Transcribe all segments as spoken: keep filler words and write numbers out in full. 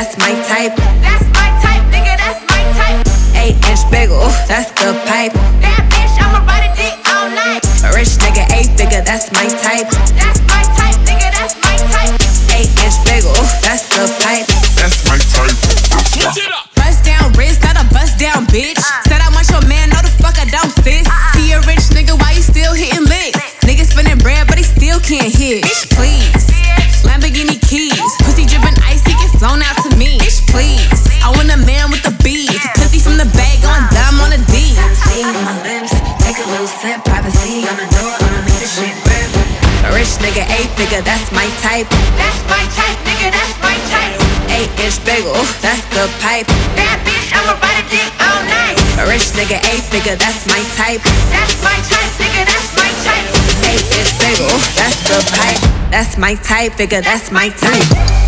that's my type. That's my type, nigga, that's my type. Eight inch big, ooh, that's the pipe. Bad bitch, I'ma ride a dick all night. A rich nigga, eight figure, that's my type. That's my type, nigga, that's my type. Eight inch big, ooh, that's the pipe. That's my type. Switch it up. Bust down wrist, not a bust down bitch. Said I want your man, no the fuck I don't sis. See a rich nigga, why you still hitting licks? Nigga spinning bread, but he still can't hit. Bitch, please. Lamborghini keys, pussy dripping ice, he get flown out to me. Bitch, please. I want a man with the bees, pussy from the bag, going dumb on the D. See on my lips, take a little sip, privacy on the door, I'ma make this shit grip. A rich nigga, eight figure, that's my type. That's my type, nigga, that's my type. Eight inch big, ooh, that's the pipe. Bad bitch, I'ma ride a dick all night. A rich nigga, eight figure, that's my type. That's my type, nigga, that's my type. Eight inch big, ooh, that's the pipe. That's my type, figure, that's my type.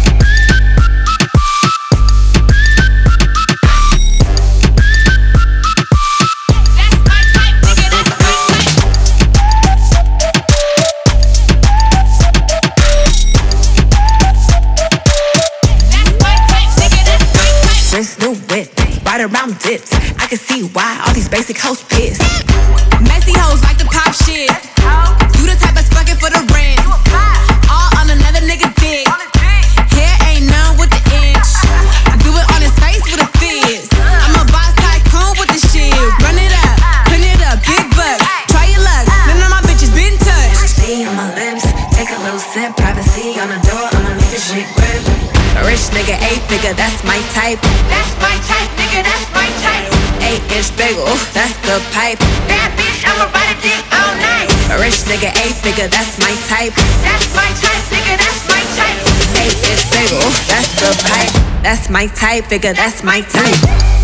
Wrist new whip, ride around dips. I can see why all these basic hoes pissed. Messy hoes like to pop shit. You the type that's fucking for the rent. All on another nigga dick. Hair ain't none with the inch. I do it on his face with a fizz. I'm a boss tycoon with the shit. Run it up, put it up, big bucks. Try your luck, none of my bitches been touched. See on my lips, take a little sip. Privacy on the door, I'ma make this shit grip. A rich nigga, eight figure, that's my type. That's my type, nigga, that's my type. Eight inch big, ooh, that's the pipe. Bad bitch, I'ma ride a dick all night. A rich nigga, eight figure, that's my type. That's my type, nigga, that's my type. Eight inch big, ooh, that's the pipe. That's my type, figure, that's my type.